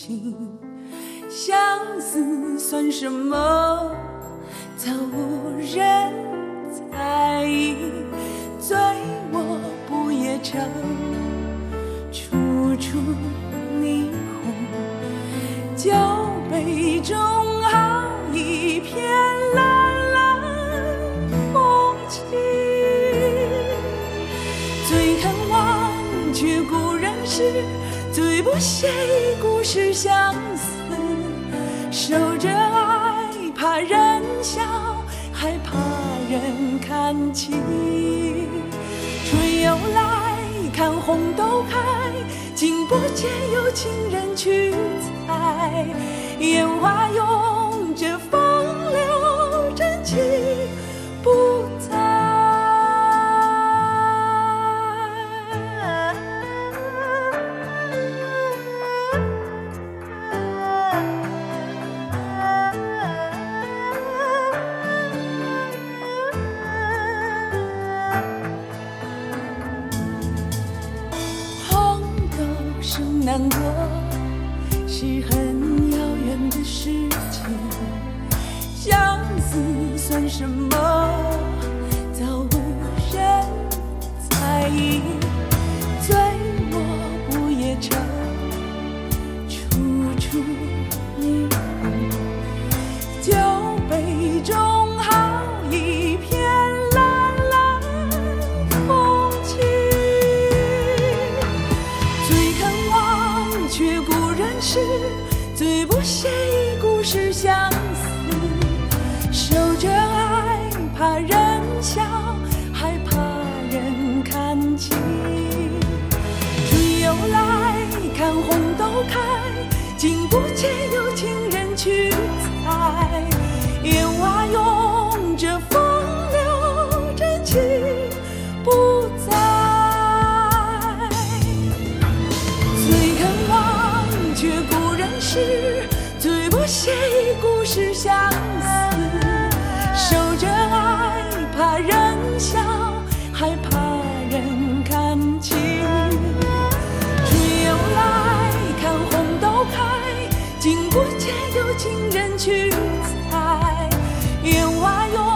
情。相思算什么？早无人在意。醉卧不夜城，处处霓虹。酒杯中好一片蓝蓝风景。最恨忘却故人时，最不屑一故事相思。守着爱，怕人笑，还怕人看清。春又来，看红豆开，竟不见有情人去采。烟花拥着风流，真情不在。难过是很遥远的事情，相思算什么？早无人在意。醉卧不夜城，处处霓虹。酒杯中好一片蓝蓝风景。却故人时，最不屑一故事相思。守着爱，怕人笑，还怕人看清。春又来，看红豆开，竟不见有情人去采。烟花拥着风流，真情不在。却故人时，最不屑一故事相思。守着爱，怕人笑，还怕人看清。春又来，看红豆开，竟不见有情人去采。烟花拥